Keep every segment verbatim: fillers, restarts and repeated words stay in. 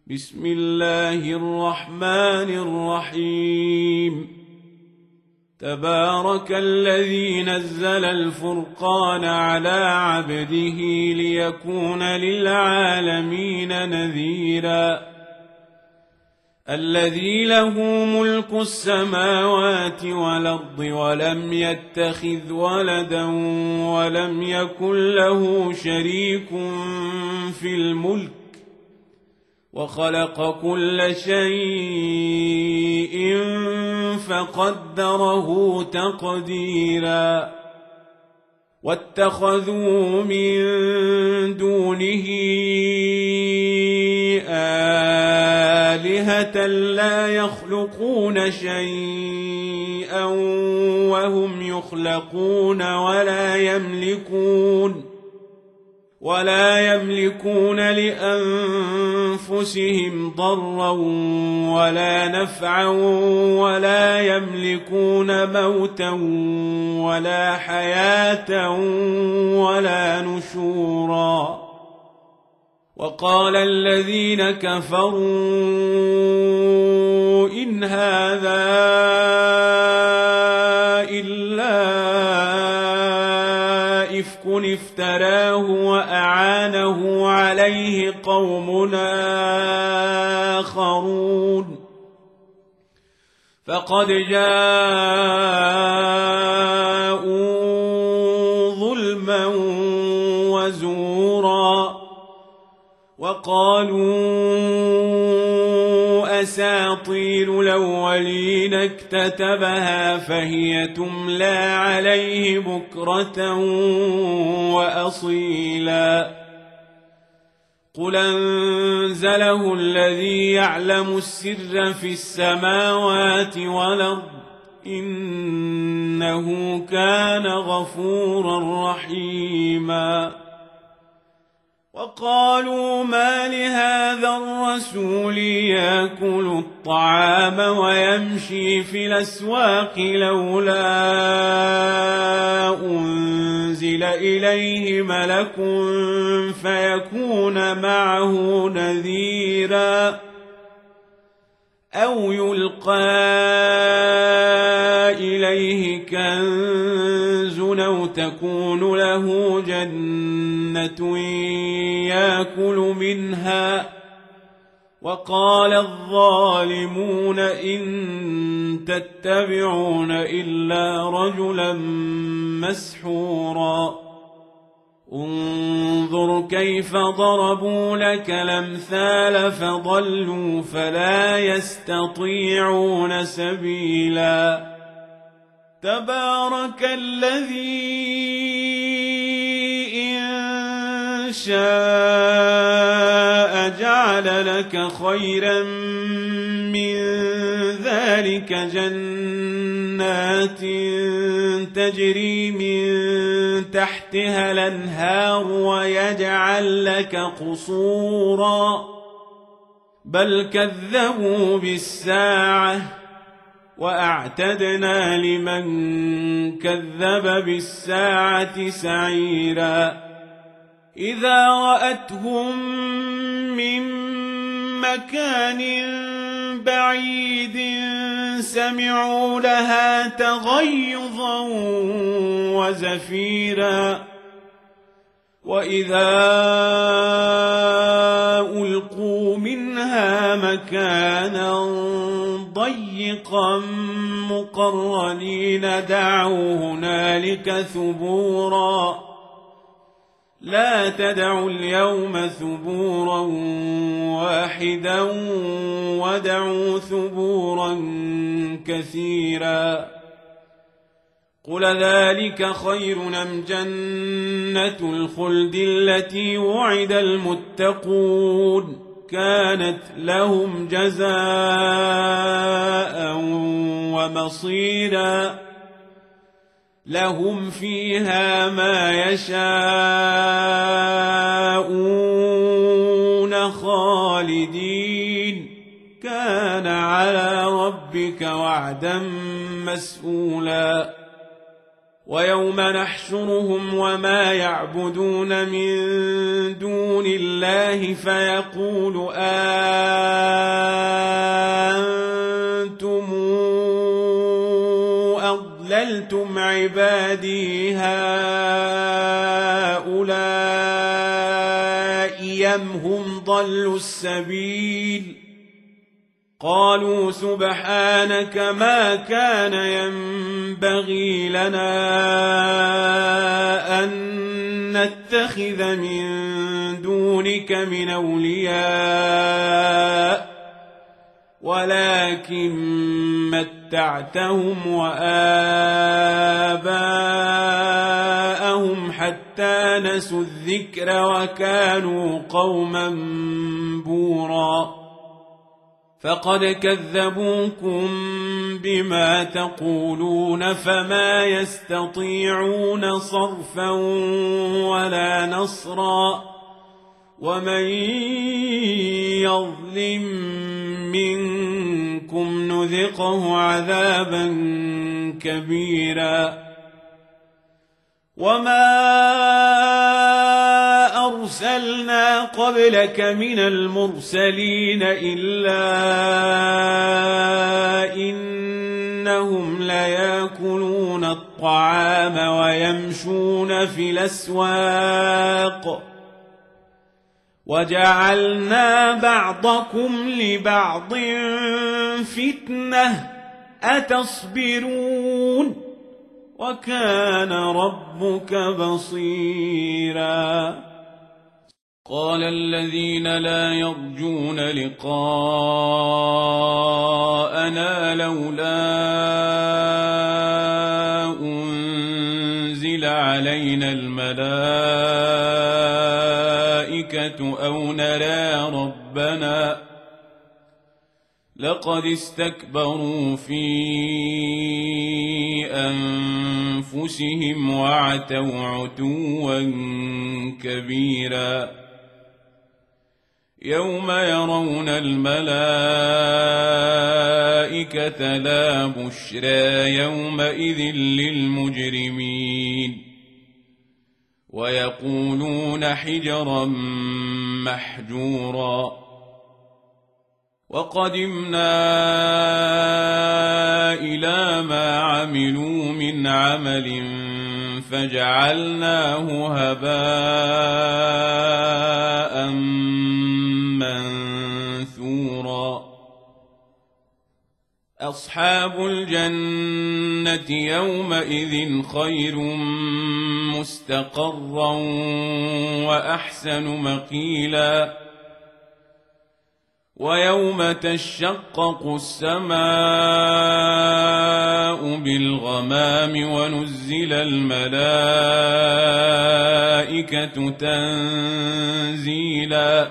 بسم الله الرحمن الرحيم تبارك الذي نزل الفرقان على عبده ليكون للعالمين نذيرا الذي له ملك السماوات والأرض ولم يتخذ ولدا ولم يكن له شريك في الملك وخلق كل شيء فقدره تقديرا واتخذوا من دونه آلهة لا يخلقون شيئا وهم يخلقون ولا يملكون ولا يملكون لأنفسهم ضرا ولا نفعا ولا يملكون موتا ولا حياة ولا نشورا وقال الذين كفروا إن هذا إلا إفك افتراه وأعانه عليه قوم آخرون فقد جاءوا ظلما وزورا وقالوا أساطير الأولين اكتتبها فهي تملى عليه بكرة وأصيلا قل أنزله الذي يعلم السر في السماوات والأرض إنه كان غفورا رحيما وقالوا ما لهذا الرسول يأكل الطعام ويمشي في الأسواق لولا أنزل إليه ملك فيكون معه نذيرا أو يلقى إليه كنز أو تكون له جنة يأكل منها وقال الظالمون إن تتبعون إلا رجلا مسحورا انظر كيف ضربوا لك الأمثال فضلوا فلا يستطيعون سبيلا تبارك الذي إن شاء جعل لك خيرا من ذلك جنات تجري من تحتها الأنهار ويجعل لك قصورا بل كذبوا بالساعة وأعتدنا لمن كذب بالساعة سعيرا إذا رأتهم من مكان بعيد سمعوا لها تغيظا وزفيرا وإذا ألقوا منها مكانا ضيقا مقرنين دعوا هنالك ثبورا لا تدعوا اليوم ثبورا واحدا ودعوا ثبورا كثيرا قل ذلك خير أم جنة الخلد التي وعد المتقون كانت لهم جزاء ومصيرا لهم فيها ما يشاءون خالدين كان على ربك وعدا مسئولا ويوم نحشرهم وما يعبدون من دون الله فيقول عبادي هؤلاء أم هم ضلوا السبيل قالوا سبحانك ما كان ينبغي لنا أن نتخذ من دونك من أولياء ولكن متعتهم وآباءهم حتى نسوا الذكر وكانوا قوما بورا فقد كذبوكم بما تقولون فما يستطيعون صرفا ولا نصرا ومن يظلم منكم نذقه عذابا كبيرا وما أرسلنا قبلك من المرسلين إلا إنهم ليأكلون الطعام ويمشون في الأسواق وجعلنا بعضكم لبعض فتنة أتصبرون وكان ربك بصيرا قال الذين لا يرجون لقاءنا لولا أنزل علينا الملائكة أو نرى ربنا لقد استكبروا في أنفسهم وعتوا عتوا كبيرا يوم يرون الملائكة لا بشرى يومئذ للمجرمين ويقولون حجرا محجورا وقدمنا إلى ما عملوا من عمل فجعلناه هباء منثورا أصحاب الجنة يومئذ خير مستقرا وأحسن مقيلا ويوم تشقق السماء بالغمام ونزل الملائكة تنزيلا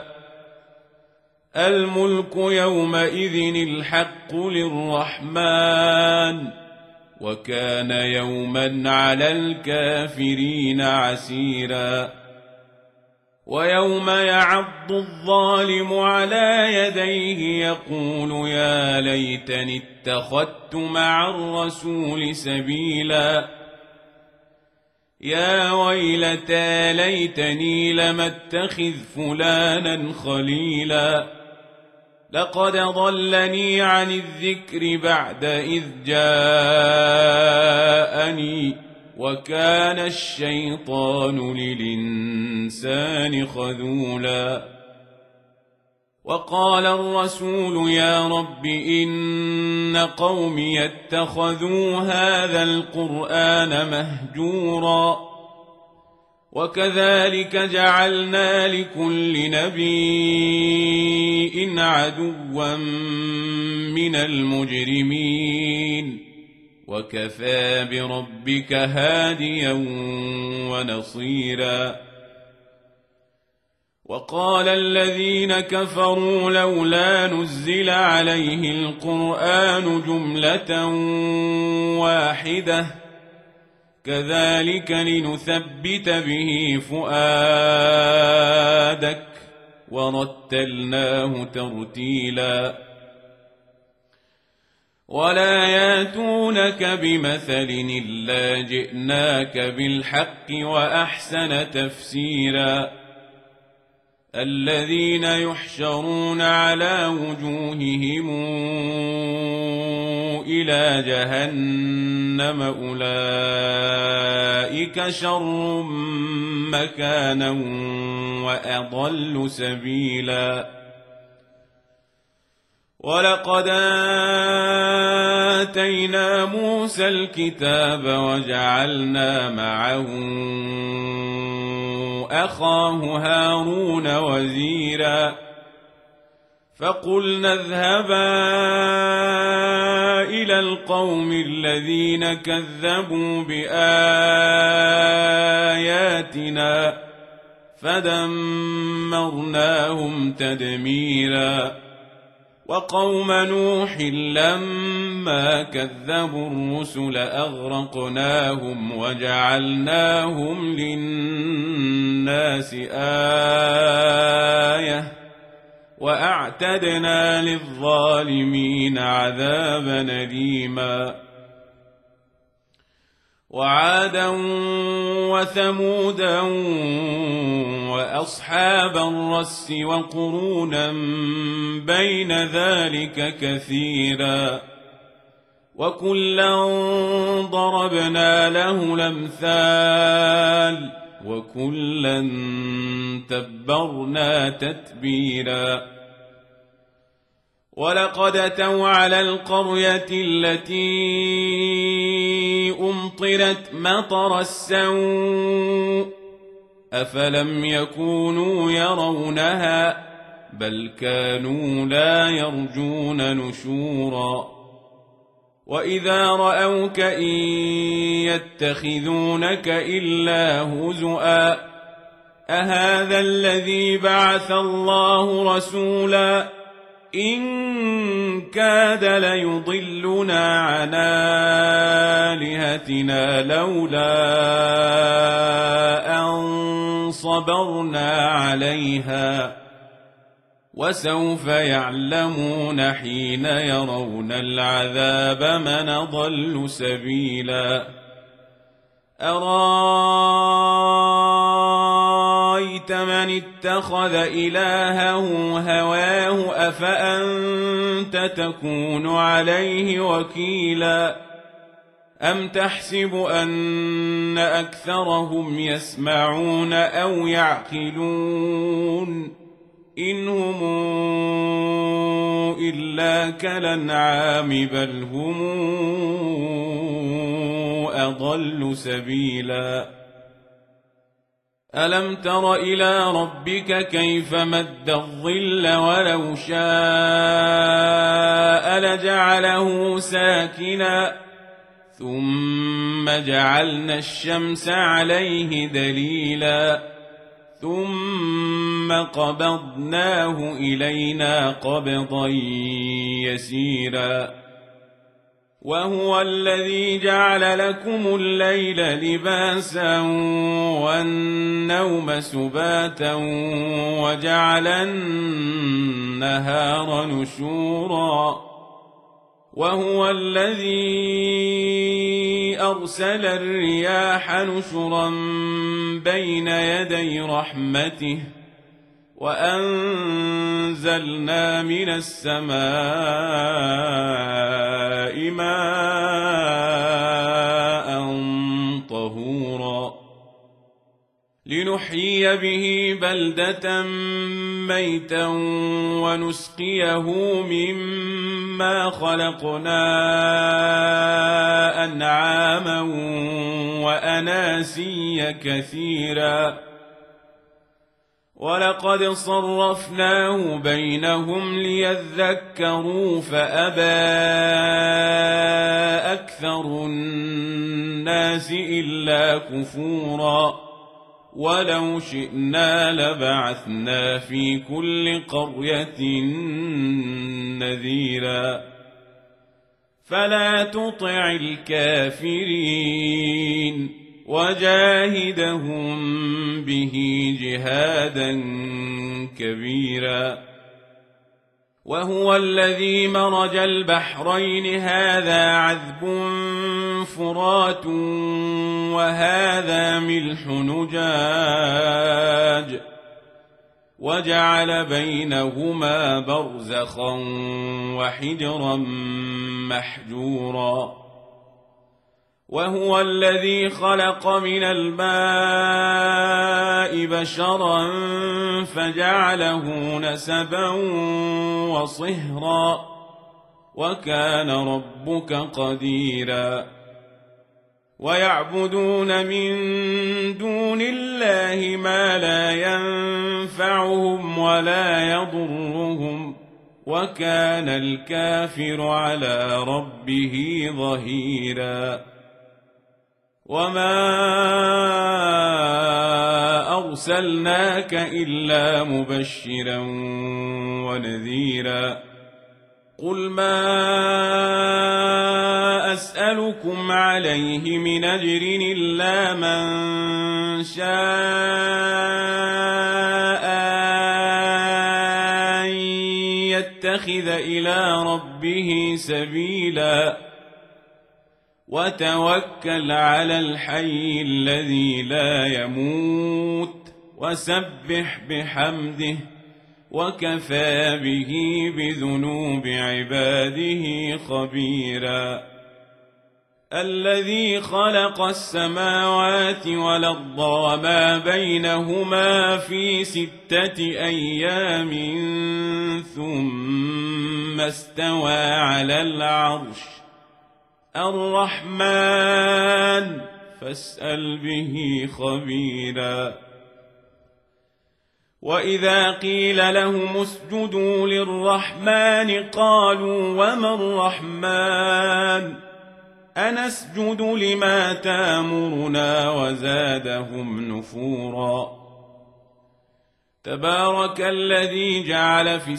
الملك يومئذ الحق للرحمن وكان يوما على الكافرين عسيرا ويوم يعض الظالم على يديه يقول يا ليتني اتخذت مع الرسول سبيلا يا ويلتى ليتني لم اتخذ فلانا خليلا لقد ضلني عن الذكر بعد إذ جاءني وكان الشيطان للإنسان خذولا وقال الرسول يا رب إن قومي اتخذوا هذا القرآن مهجورا وكذلك جعلنا لكل نبي عدوا من المجرمين وكفى بربك هاديا ونصيرا وقال الذين كفروا لولا نزل عليه القرآن جملة واحدة كذلك لنثبت به فؤادك ورتلناه ترتيلا ولا ياتونك بمثل إلا جئناك بالحق وأحسن تفسيرا الذين يحشرون على وجوههم إلى جهنم أولئك شر مكانا وأضل سبيلا ولقد آتينا موسى الكتاب وجعلنا معه أخاه هارون وزيرا فقلنا اذهبا إلى القوم الذين كذبوا بآياتنا فدمرناهم تدميرا وقوم نوح لما كذبوا الرسل أغرقناهم وجعلناهم للناس آية وأعتدنا للظالمين عذابا أليما وعادا وثمودا وأصحاب الرس وقرونا بين ذلك كثيرا وكلا ضربنا له الأمثال وكلا تبرنا تتبيرا ولقد أتوا على القرية التي أمطرت مطر السوء أفلم يكونوا يرونها بل كانوا لا يرجون نشورا وإذا رأوك إن يتخذونك إلا هزؤا أهذا الذي بعث الله رسولا إن كاد ليضلنا عن آلهتنا لولا أن صبرنا عليها وسوف يعلمون حين يرون العذاب من أضل سبيلا أرأيت من اتخذ إلهه هواه أفأنت تكون عليه وكيلا أم تحسب أن أكثرهم يسمعون أو يعقلون إن هم إلا كالأنعام بل هم أضل سبيلا ألم تر إلى ربك كيف مد الظل ولو شاء لجعله ساكنا ثم جعلنا الشمس عليه دليلا ثم قبضناه إلينا قبضا يسيرا وهو الذي جعل لكم الليل لباسا والنوم سباتا وجعل النهار نشورا وهو الذي أرسل الرياح نشرا بين يدي رحمته وأنزلنا من السماء ماء طهورا لنحيي به بلدة ميتا ونسقيه مما خلقنا أنعاما وأناسيا كثيرا ولقد صرفناه بينهم ليذكروا فأبى أكثر الناس إلا كفورا ولو شئنا لبعثنا في كل قرية نذيرا فلا تطع الكافرين وجاهدهم به جهادا كبيرا وهو الذي مرج البحرين هذا عذب فرات وهذا ملح نجاج وجعل بينهما برزخا وحجرا محجورا وهو الذي خلق من الماء بشرا فجعله نسبا وصهرا وكان ربك قديرا ويعبدون من دون الله ما لا ينفعهم ولا يضرهم وكان الكافر على ربه ظهيرا وما أرسلناك إلا مبشرا ونذيرا قل ما أسألكم عليه من أجر إلا من شاء أن يتخذ إلى ربه سبيلا وتوكل على الحي الذي لا يموت وسبح بحمده وكفى به بذنوب عباده خبيرا الذي خلق السماوات والأرض وما بينهما في ستة أيام ثم استوى على العرش الرحمن فاسأل به خبيرا وإذا قيل لهم اسجدوا للرحمن قالوا وما الرحمن أنسجد لما تامرنا وزادهم نفورا تبارك الذي جعل في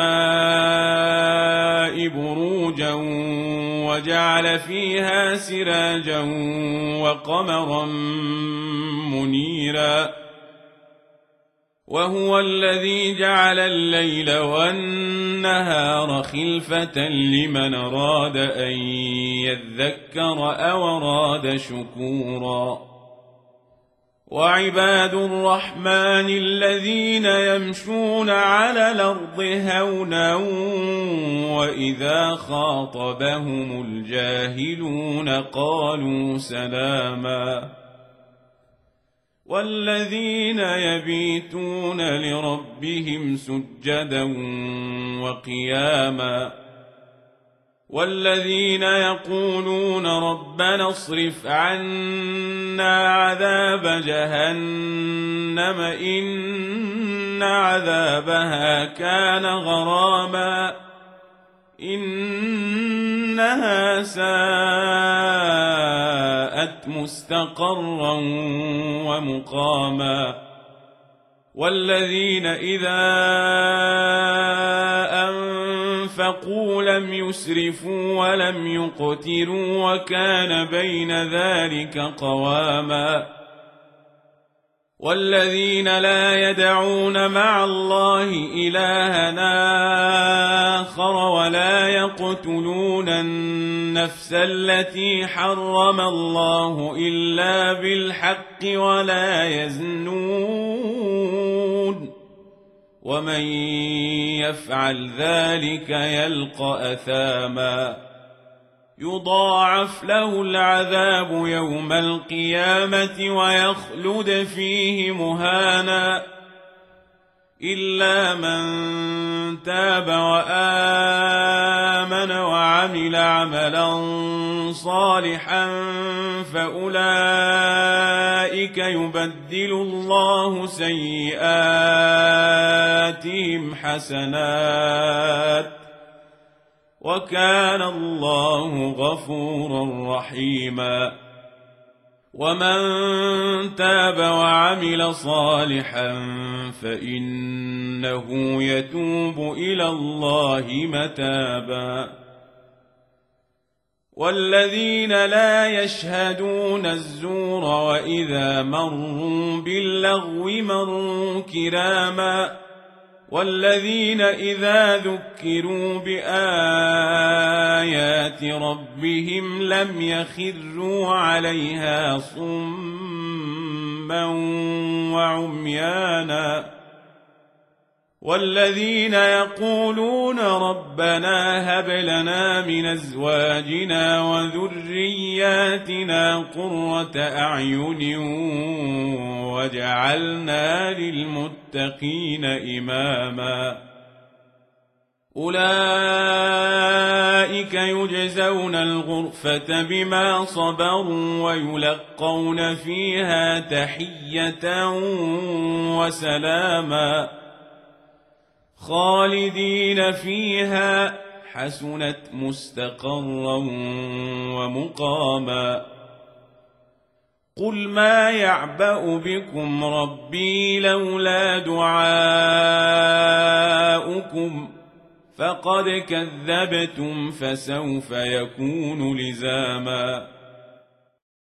السماء بروجا وجعل فيها سراجا وقمرا منيرا وهو الذي جعل الليل والنهار خلفة لمن أراد أن يذكر أو أراد شكورا وعباد الرحمن الذين يمشون على الأرض هونا وإذا خاطبهم الجاهلون قالوا سلاما والذين يبيتون لربهم سجدا وقياما والذين يقولون ربنا اصرف عنا عذاب جهنم إن عذابها كان غراما إنها ساءت مستقرا ومقاما والذين إذا أنفقوا لم يسرفوا ولم يقتروا وكان بين ذلك قواما والذين لا يدعون مع الله إلهنا آخر ولا يقتلون النفس التي حرم الله إلا بالحق ولا يزنون ومن يفعل ذلك يلقى أثاما يضاعف له العذاب يوم القيامة ويخلد فيه مهانا إلا من تاب وآمن وعمل عملا صالحا فأولئك يبدل الله سيئاتهم حسنات وكان الله غفورا رحيما ومن تاب وعمل صالحا فإنه يتوب إلى الله متابا والذين لا يشهدون الزور وإذا مروا باللغو مروا كراما والذين إذا ذكروا بآيات ربهم لم يخروا عليها صما وعميانا والذين يقولون ربنا هب لنا من أزواجنا وذرياتنا قرة أعين واجعلنا للمتقين إماما أولئك يجزون الغرفة بما صبروا ويلقون فيها تحية وسلاما خالدين فيها حسنت مستقرا ومقاما قل ما يعبأ بكم ربي لولا دعاؤكم فقد كذبتم فسوف يكون لزاما